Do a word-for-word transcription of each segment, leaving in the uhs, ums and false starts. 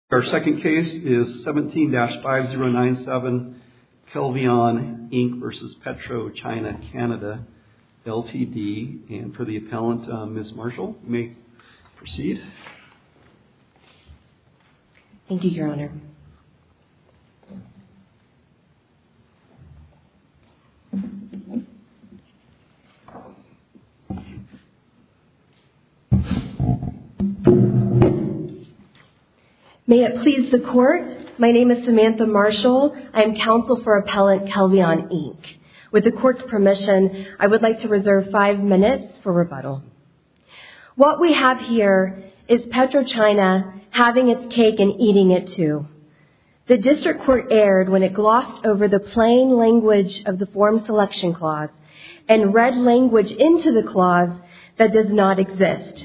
Our second case is seventeen dash five zero nine seven, Kelvion Incorporated versus PetroChina Canada Limited. And for the appellant, uh, Miz Marshall, you may proceed. Thank you, Your Honor. May it please the Court, my name is Samantha Marshall. I am counsel for Appellant Kelvion Incorporated. With the Court's permission, I would like to reserve five minutes for rebuttal. What we have here is PetroChina having its cake and eating it too. The District Court erred when it glossed over the plain language of the Forum Selection Clause and read language into the clause that does not exist.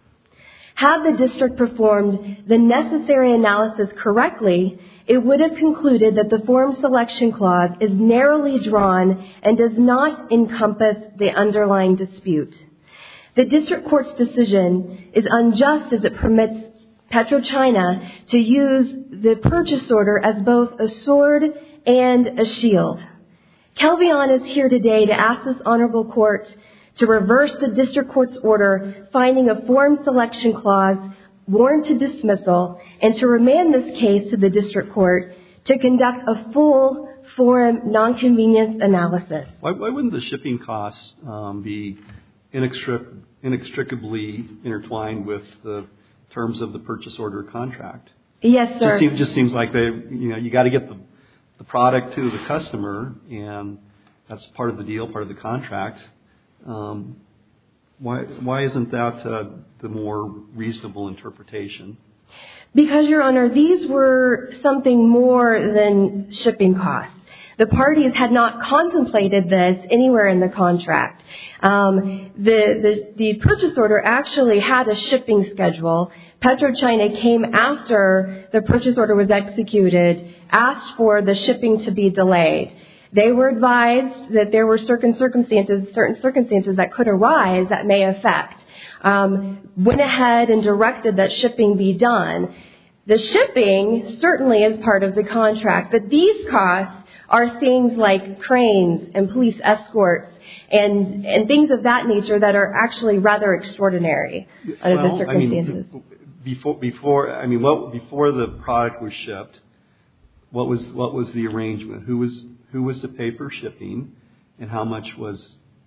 Had the district performed the necessary analysis correctly, it would have concluded that the Forum Selection Clause is narrowly drawn and does not encompass the underlying dispute. The district court's decision is unjust as it permits PetroChina to use the purchase order as both a sword and a shield. Kelvion is here today to ask this honorable court to reverse the district court's order finding a Forum Selection Clause warranted dismissal and to remand this case to the district court to conduct a full forum nonconvenience analysis. Why, why wouldn't the shipping costs um, be inextric- inextricably intertwined with the terms of the purchase order contract? Yes, sir. It just seems, just seems like they, you know, you got to get the, the product to the customer, and that's part of the deal, part of the contract. Um, why why isn't that uh, the more reasonable interpretation? Because, Your Honor, these were something more than shipping costs. The parties had not contemplated this anywhere in the contract. Um, the, the, the purchase order actually had a shipping schedule. PetroChina came after the purchase order was executed, asked for the shipping to be delayed. They were advised that there were certain circumstances, certain circumstances that could arise that may affect. Um, went ahead and directed that shipping be done. The shipping certainly is part of the contract, but these costs are things like cranes and police escorts and and things of that nature that are actually rather extraordinary under well, the circumstances. I mean, before before I mean, what before the product was shipped, what was what was the arrangement? Who was Who was to pay for shipping, and how much was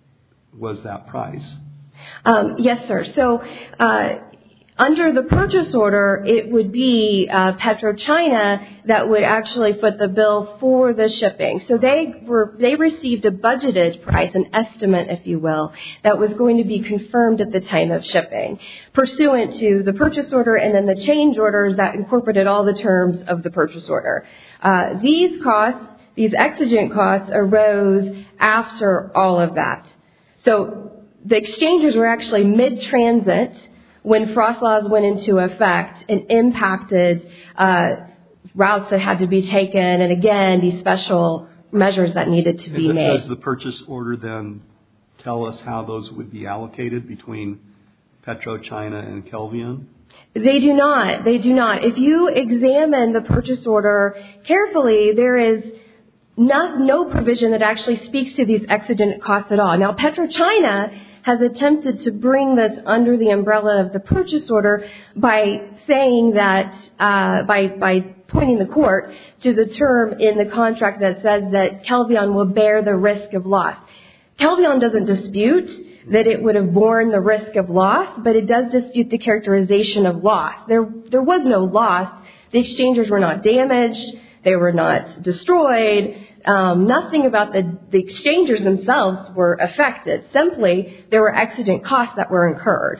was that price? Um, yes, sir. So uh, under the purchase order, it would be uh, PetroChina that would actually foot the bill for the shipping. So they were they received a budgeted price, an estimate, if you will, that was going to be confirmed at the time of shipping, pursuant to the purchase order and then the change orders that incorporated all the terms of the purchase order. Uh, these costs. These exigent costs arose after all of that. So the exchangers were actually mid-transit when frost laws went into effect and impacted uh, routes that had to be taken, and again, these special measures that needed to be made. Does the purchase order then tell us how those would be allocated between PetroChina and Kelvion? They do not. They do not. If you examine the purchase order carefully, there is No, no provision that actually speaks to these exigent costs at all. Now, PetroChina has attempted to bring this under the umbrella of the purchase order by saying that, uh, by, by pointing the court to the term in the contract that says that Kelvion will bear the risk of loss. Kelvion doesn't dispute that it would have borne the risk of loss, but it does dispute the characterization of loss. There, there was no loss. The exchangers were not damaged. They were not destroyed. Um, nothing about the, the exchangers themselves were affected. Simply, there were exigent costs that were incurred.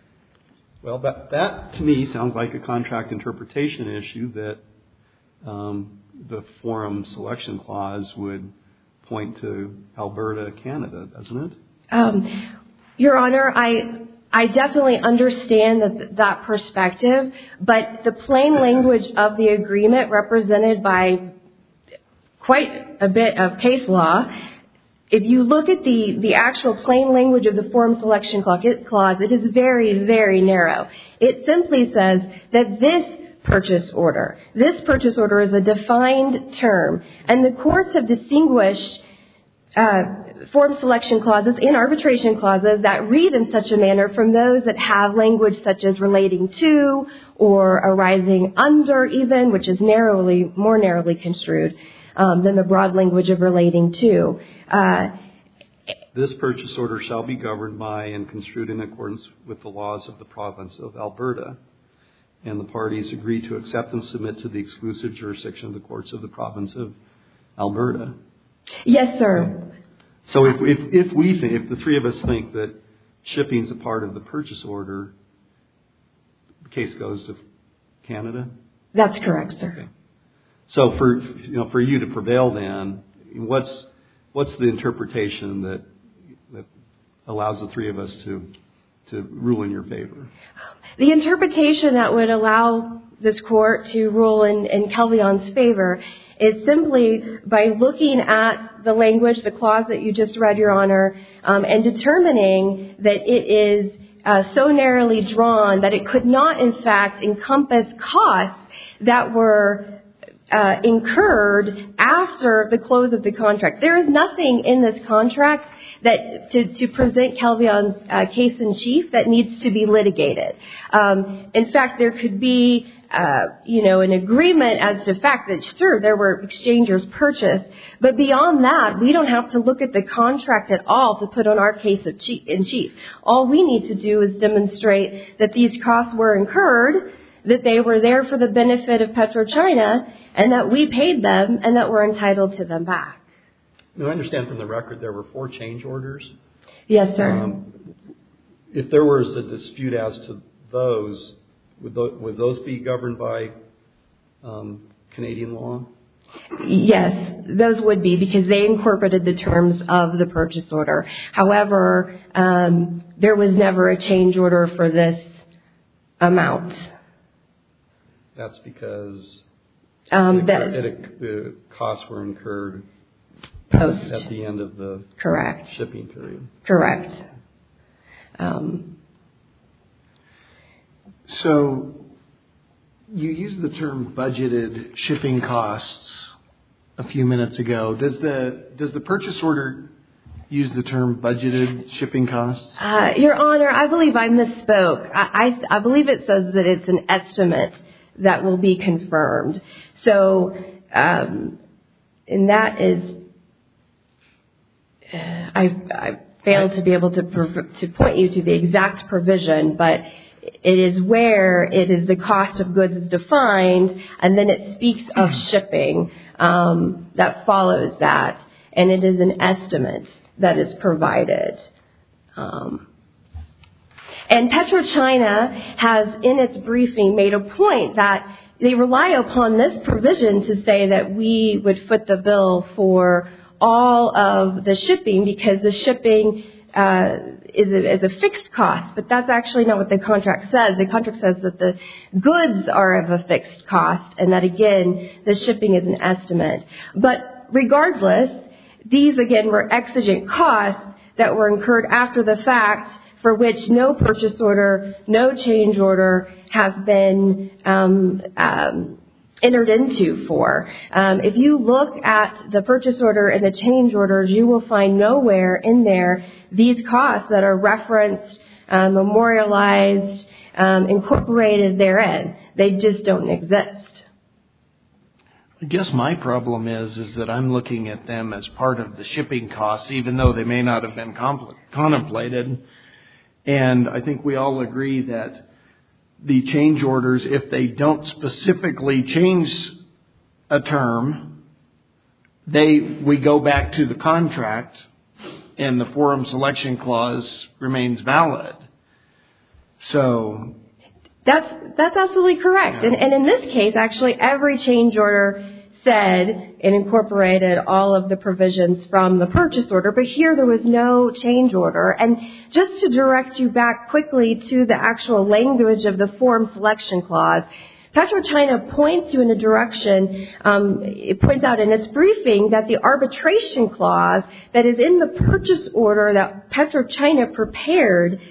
Well, that, that to me sounds like a contract interpretation issue that um, the Forum Selection Clause would point to Alberta, Canada, doesn't it? Um, Your Honor, I... I definitely understand that, that perspective, but the plain language of the agreement represented by quite a bit of case law, if you look at the, the actual plain language of the Forum Selection Clause, it is very, very narrow. It simply says that this purchase order. This purchase order is a defined term, and the courts have distinguished uh, form selection clauses and arbitration clauses that read in such a manner from those that have language such as relating to or arising under even, which is narrowly, more narrowly construed um, than the broad language of relating to. Uh, This purchase order shall be governed by and construed in accordance with the laws of the province of Alberta, and the parties agree to accept and submit to the exclusive jurisdiction of the courts of the province of Alberta. Yes, sir. So if, if, if we think, if the three of us think that shipping is a part of the purchase order, the case goes to Canada? That's correct, sir. Okay. So for, you know, for you to prevail then, what's, what's the interpretation that, that allows the three of us to, to rule in your favor? The interpretation that would allow this court to rule in, in Kelvion's favor is simply by looking at the language, the clause that you just read, Your Honor, um, and determining that it is uh, so narrowly drawn that it could not, in fact, encompass costs that were uh, incurred after the close of the contract. There is nothing in this contract that to, to present Kelvion's uh, case in chief that needs to be litigated. Um, in fact, there could be, uh, you know, an agreement as to fact that, sure, there were exchangers purchased, but beyond that, we don't have to look at the contract at all to put on our case of chief, in chief. All we need to do is demonstrate that these costs were incurred, that they were there for the benefit of PetroChina, and that we paid them, and that we're entitled to them back. Now, I understand from the record there were four change orders. Yes, sir. Um, if there was a dispute as to those, would those, would those be governed by um, Canadian law? Yes, those would be, because they incorporated the terms of the purchase order. However, um, there was never a change order for this amount. That's because um, that, it, the costs were incurred post at the end of the correct shipping period. Correct. Um, so you used the term budgeted shipping costs a few minutes ago. Does the does the purchase order use the term budgeted shipping costs? Uh, Your Honor, I believe I misspoke. I, I, I believe it says that it's an estimate that will be confirmed. So, um, and that is, uh, I, I failed to be able to prov- to point you to the exact provision, but it is where it is the cost of goods is defined, and then it speaks of shipping um, that follows that, and it is an estimate that is provided. Um, and PetroChina has, in its briefing, made a point that they rely upon this provision to say that we would foot the bill for all of the shipping because the shipping uh, is, a, is a fixed cost. But that's actually not what the contract says. The contract says that the goods are of a fixed cost and that, again, the shipping is an estimate. But regardless, these, again, were exigent costs that were incurred after the fact for which no purchase order, no change order has been um, um, entered into for. Um, if you look at the purchase order and the change orders, you will find nowhere in there these costs that are referenced, uh, memorialized, um, incorporated therein. They just don't exist. I guess my problem is is that I'm looking at them as part of the shipping costs, even though they may not have been compl- contemplated. And I think we all agree that the change orders, if they don't specifically change a term, they we go back to the contract and the forum selection clause remains valid. So That's that's absolutely correct. And, and in this case, actually, every change order said and incorporated all of the provisions from the purchase order. But here there was no change order. And just to direct you back quickly to the actual language of the forum selection clause, PetroChina points you in a direction, um, it points out in its briefing that the arbitration clause that is in the purchase order that PetroChina prepared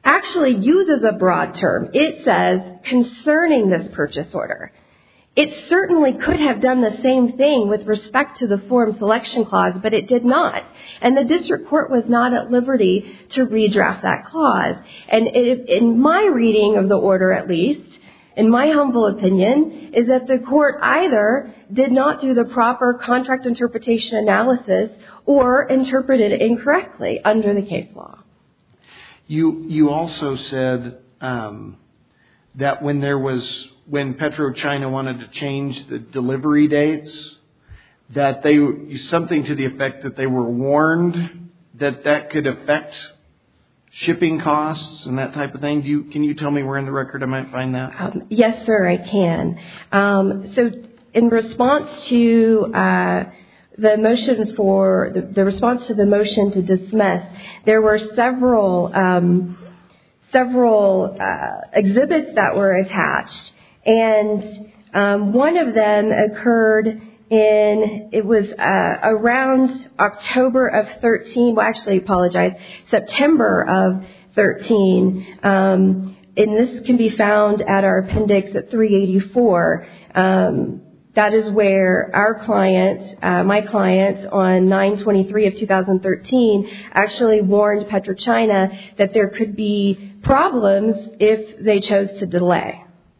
actually uses a broad term. It says, concerning this purchase order. It certainly could have done the same thing with respect to the form selection clause, but it did not. And the district court was not at liberty to redraft that clause. And it, in my reading of the order, at least, in my humble opinion, is that the court either did not do the proper contract interpretation analysis or interpreted it incorrectly under the case law. You you also said um, that when there was when PetroChina wanted to change the delivery dates, that they something to the effect that they were warned that that could affect shipping costs and that type of thing. Do you, can you tell me where in the record I might find that? Um, yes, sir, I can. Um, so in response to uh, the motion for the, the response to the motion to dismiss, there were several um, several uh, exhibits that were attached, and um, one of them occurred in, it was uh, around October of thirteen, well actually apologize, September of thirteen, um, and this can be found at our appendix at three eighty-four. Um, that is where our client, uh, my client on nine twenty-three of two thousand thirteen actually warned PetroChina that there could be problems if they chose to delay.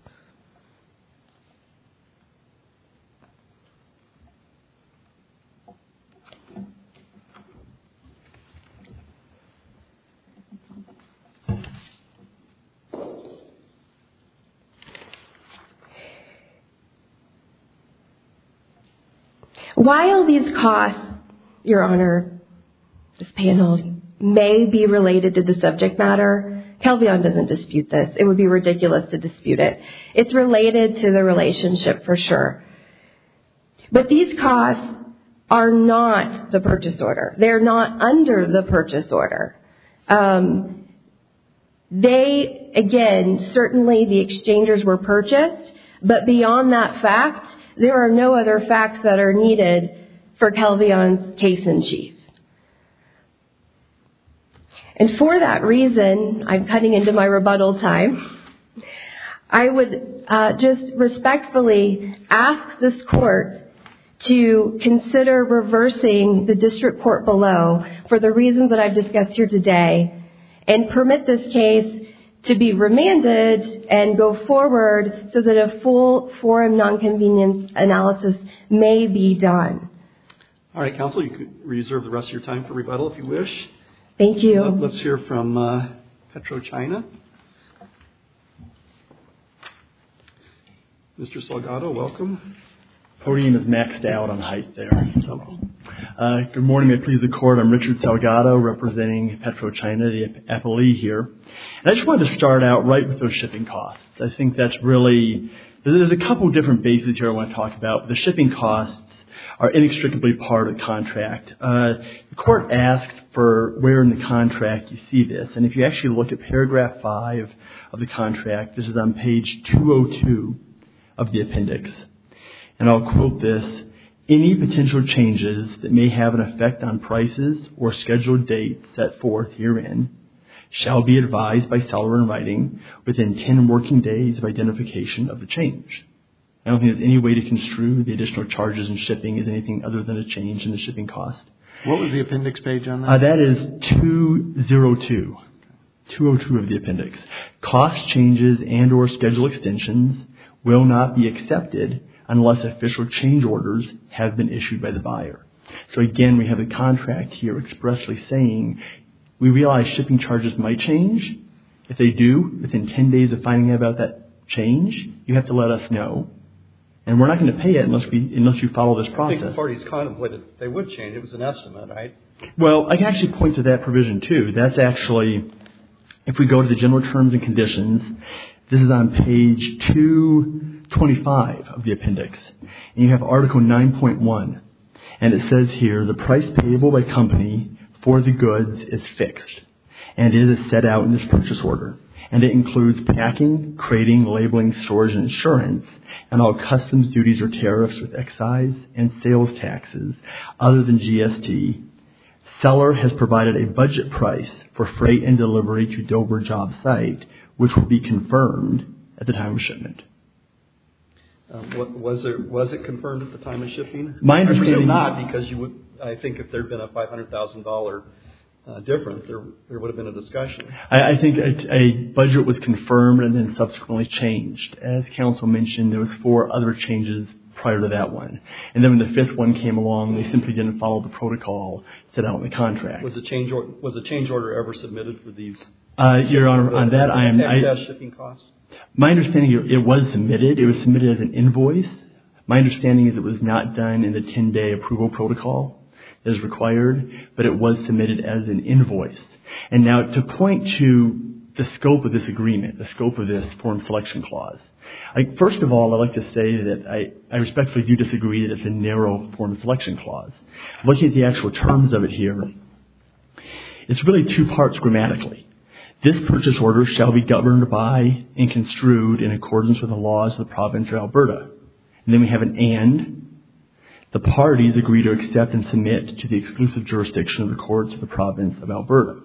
While these costs, Your Honor, this panel, may be related to the subject matter, Kelvion doesn't dispute this. It would be ridiculous to dispute it. It's related to the relationship for sure. But these costs are not the purchase order. They're not under the purchase order. Um, they, again, certainly the exchangers were purchased, but beyond that fact, there are no other facts that are needed for Kelvion's case in chief. And for that reason, I'm cutting into my rebuttal time, I would uh, just respectfully ask this court to consider reversing the district court below for the reasons that I've discussed here today and permit this case to be remanded and go forward so that a full forum nonconvenience analysis may be done. All right, counsel, you could reserve the rest of your time for rebuttal if you wish. Thank you. Let's hear from uh, PetroChina. Mister Salgado, welcome. Podium is maxed out on height there. So, uh, good morning, may it please the court. I'm Richard Salgado, representing PetroChina, the appellee here. And I just wanted to start out right with those shipping costs. I think that's really, there's a couple different bases here I want to talk about. The shipping costs are inextricably part of the contract. Uh, the court asked for where in the contract you see this. And if you actually look at paragraph five of the contract, this is on page two oh two of the appendix. And I'll quote this: any potential changes that may have an effect on prices or scheduled dates set forth herein shall be advised by seller in writing within ten working days of identification of the change. I don't think there's any way to construe the additional charges in shipping as anything other than a change in the shipping cost. What was the appendix page on that? Uh, that is two oh two. two oh two of the appendix. Cost changes and or schedule extensions will not be accepted unless official change orders have been issued by the buyer. So again, we have a contract here expressly saying we realize shipping charges might change. If they do, within ten days of finding out about that change, you have to let us know. And we're not going to pay it unless we unless you follow this process. I think the parties contemplated they would change. It was an estimate, right? Well, I can actually point to that provision too. That's actually, if we go to the general terms and conditions, this is on page two twenty-five of the appendix. And you have Article nine point one. And it says here, the price payable by company for the goods is fixed. And it is set out in this purchase order. And it includes packing, crating, labeling, storage, and insurance, and all customs duties or tariffs with excise and sales taxes other than G S T, Seller has provided a budget price for freight and delivery to Dover job site, which will be confirmed at the time of shipment. Um, what, was it was it confirmed at the time of shipping? My I presume understanding not, because you would. I think if there had been a five hundred thousand dollar uh, difference, there there would have been a discussion. I, I think a, a budget was confirmed and then subsequently changed. As counsel mentioned, there was four other changes prior to that one, and then when the fifth one came along, they simply didn't follow the protocol set out in the contract. Was a change or, was a change order ever submitted for these? Uh, Your Honor, on that I am. Excess I, shipping costs. My understanding is it was submitted. It was submitted as an invoice. My understanding is it was not done in the ten-day approval protocol as required, but it was submitted as an invoice. And now to point to the scope of this agreement, the scope of this form selection clause, I, first of all, I'd like to say that I, I respectfully do disagree that it's a narrow form selection clause. Looking at the actual terms of it here, it's really two parts grammatically. This purchase order shall be governed by and construed in accordance with the laws of the province of Alberta. And then we have an and. The parties agree to accept and submit to the exclusive jurisdiction of the courts of the province of Alberta.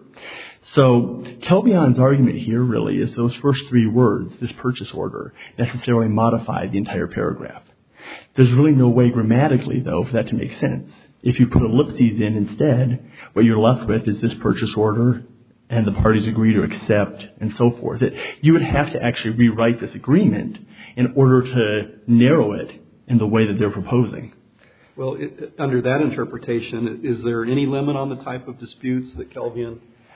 So Kelbion's argument here really is those first three words, this purchase order, necessarily modify the entire paragraph. There's really no way grammatically, though, for that to make sense. If you put ellipses in instead, what you're left with is this purchase order and the parties agree to accept, and so forth. It, you would have to actually rewrite this agreement in order to narrow it in the way that they're proposing. Well, it, under that interpretation, is there any limit on the type of disputes that Kelvion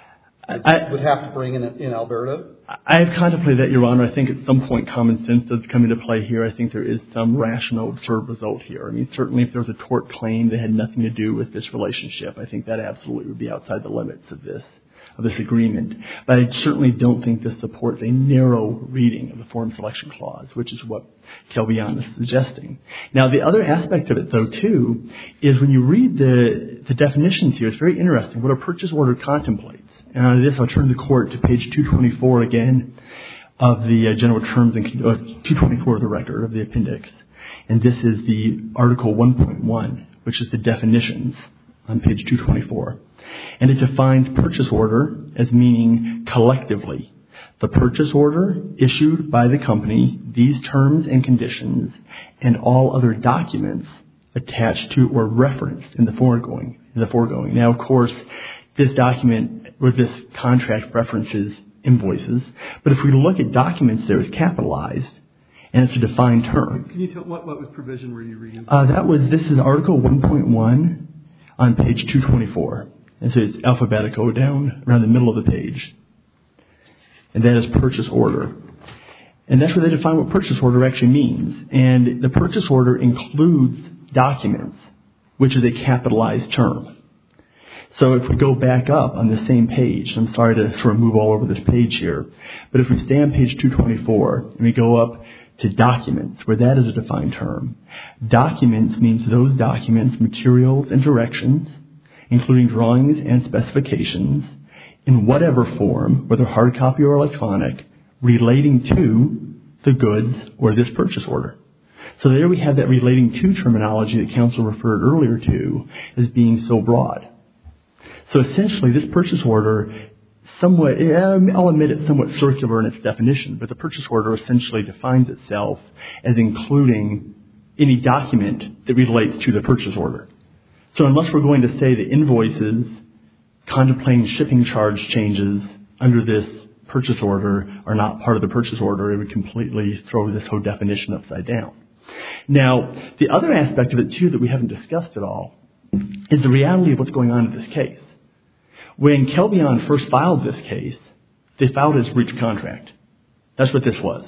I, would have to bring in in Alberta? I have contemplated that, Your Honor. I think at some point common sense does come into play here. I think there is some rational, absurd result here. I mean, certainly if there was a tort claim that had nothing to do with this relationship, I think that absolutely would be outside the limits of this. of this agreement. But I certainly don't think this supports a narrow reading of the form selection clause, which is what Kelbion is suggesting. Now, the other aspect of it, though, too, is when you read the, the definitions here, it's very interesting what a purchase order contemplates. And on this, I'll turn the court to page two twenty-four again of the uh, general terms and uh, two twenty-four of the record of the appendix. And this is the Article one point one, which is the definitions on page two twenty-four. And it defines purchase order as meaning collectively the purchase order issued by the company, these terms and conditions, and all other documents attached to or referenced in the foregoing. In the foregoing. Now, of course, this document or this contract references invoices, but if we look at documents there, it's capitalized and it's a defined term. Can you tell what what provision were you reading? Uh, that was this is Article one point one on page two twenty-four. And so it's alphabetical down around the middle of the page. And that is purchase order. And that's where they define what purchase order actually means. And the purchase order includes documents, which is a capitalized term. So if we go back up on the same page, I'm sorry to sort of move all over this page here, but if we stay on page two twenty-four and we go up to documents, where that is a defined term, documents means those documents, materials, and directions, including drawings and specifications, in whatever form, whether hard copy or electronic, relating to the goods or this purchase order. So there we have that relating to terminology that counsel referred earlier to as being so broad. So essentially, this purchase order, somewhat, I'll admit it's somewhat circular in its definition, but the purchase order essentially defines itself as including any document that relates to the purchase order. So unless we're going to say the invoices contemplating shipping charge changes under this purchase order are not part of the purchase order, it would completely throw this whole definition upside down. Now, the other aspect of it, too, that we haven't discussed at all is the reality of what's going on in this case. When Kelbion first filed this case, they filed it as breach of contract. That's what this was.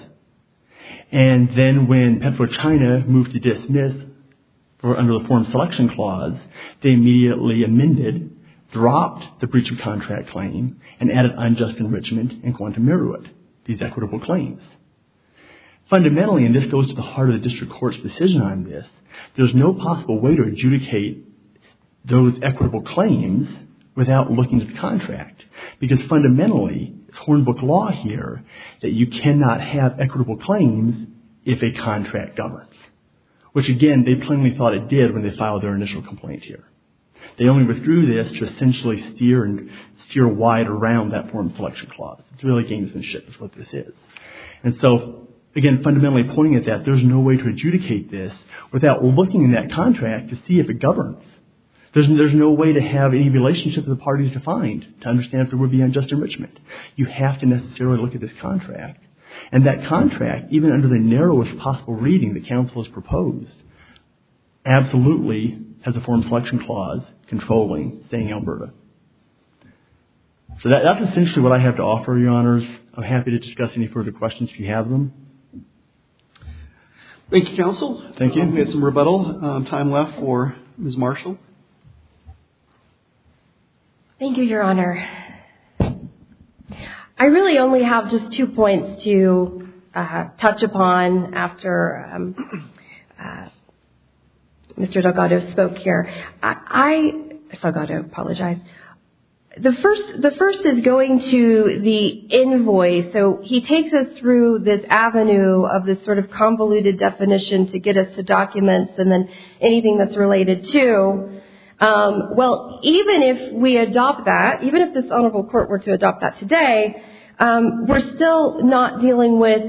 And then when PetroChina moved to dismiss for under the form selection clause, they immediately amended, dropped the breach of contract claim, and added unjust enrichment and quantum meruit, these equitable claims. Fundamentally, and this goes to the heart of the district court's decision on this, there's no possible way to adjudicate those equitable claims without looking at the contract. Because fundamentally, it's Hornbook law here that you cannot have equitable claims if a contract governs. Which again, they plainly thought it did when they filed their initial complaint here. They only withdrew this to essentially steer and steer wide around that forum selection clause. It's really gamesmanship is what this is. And so, again, fundamentally pointing at that, there's no way to adjudicate this without looking in that contract to see if it governs. There's, there's no way to have any relationship of the parties defined to understand if there would be unjust enrichment. You have to necessarily look at this contract. And that contract, even under the narrowest possible reading the council has proposed, absolutely has a forum selection clause controlling staying Alberta. So that, that's essentially what I have to offer, Your Honors. I'm happy to discuss any further questions if you have them. Thank you, counsel. Thank you. Um, we had some rebuttal um, time left for Miz Marshall. Thank you, Your Honor. I really only have just two points to uh, touch upon after um, uh, Mister Delgado spoke here. I, I Delgado, apologize. The first, the first is going to the invoice. So he takes us through this avenue of this sort of convoluted definition to get us to documents and then anything that's related to. Um, well, even if we adopt that, even if this honorable court were to adopt that today, um, we're still not dealing with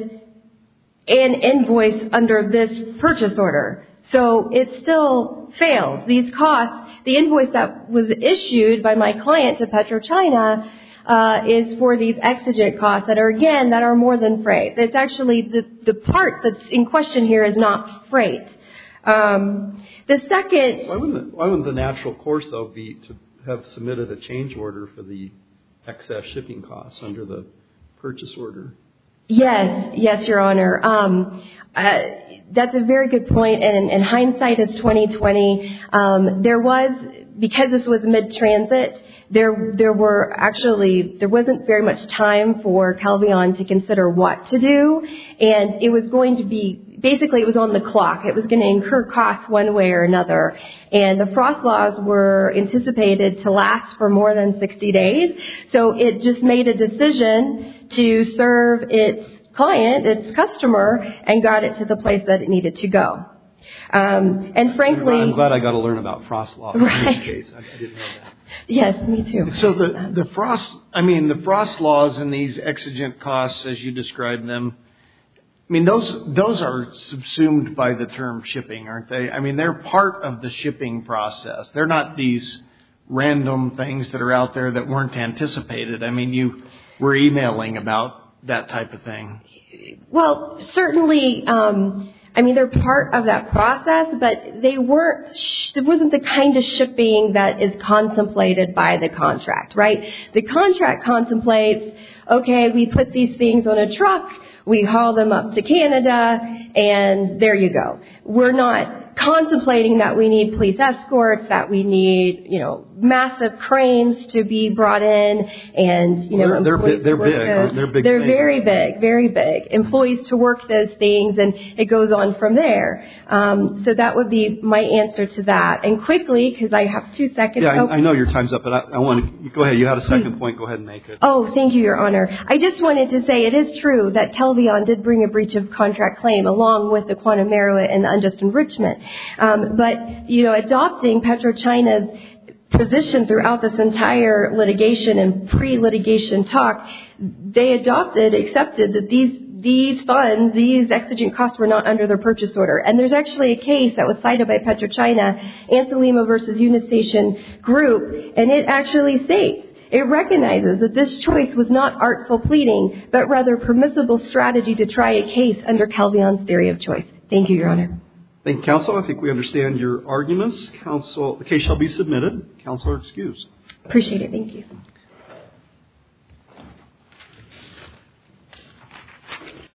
an invoice under this purchase order. So it still fails. These costs, the invoice that was issued by my client to PetroChina uh, is for these exigent costs that are, again, that are more than freight. It's actually the, the part that's in question here is not freight. Um, the second... Why wouldn't, the, why wouldn't the natural course, though, be to have submitted a change order for the excess shipping costs under the purchase order? Yes, yes, Your Honor. Um, uh, that's a very good point, and, and hindsight is twenty twenty. Um, there was, because this was mid-transit, there there were actually, there wasn't very much time for Calvion to consider what to do, and it was going to be, basically it was on the clock. It was going to incur costs one way or another, and the frost laws were anticipated to last for more than sixty days, so it just made a decision to serve its client, its customer, and got it to the place that it needed to go. Um, and frankly... I'm glad I got to learn about frost law right. in this case. I, I didn't know that. Yes, me too. So the, the frost, I mean, the frost laws and these exigent costs, as you described them, I mean, those those are subsumed by the term shipping, aren't they? I mean, they're part of the shipping process. They're not these random things that are out there that weren't anticipated. I mean, you were emailing about that type of thing. Well, certainly, um, I mean, they're part of that process, but they weren't, it wasn't the kind of shipping that is contemplated by the contract, right? The contract contemplates, okay, we put these things on a truck, we haul them up to Canada, and there you go. We're not contemplating that we need police escorts, that we need, you know, massive cranes to be brought in, and, you know, well, they're, employees they're, to work they're big. those. They're big. They're things. very big, very big. Employees to work those things, and it goes on from there. Um, so that would be my answer to that. And quickly, because I have two seconds. Yeah, oh. I, I know your time's up, but I, I want to go ahead. You had a second point. Go ahead and make it. Oh, thank you, Your Honor. I just wanted to say it is true that Kelvion did bring a breach of contract claim along with the quantum merit and the unjust enrichment. Um, but, you know, adopting PetroChina's position throughout this entire litigation and pre-litigation talk, they adopted, accepted that these these funds, these exigent costs were not under their purchase order. And there's actually a case that was cited by PetroChina, Anselimo versus Unistation Group, and it actually states, it recognizes that this choice was not artful pleading, but rather permissible strategy to try a case under Kelvion's theory of choice. Thank you, Your Honor. Thank you, counsel. I think we understand your arguments. Counsel, the case shall be submitted. Counsel are excused. Appreciate it. Thank you.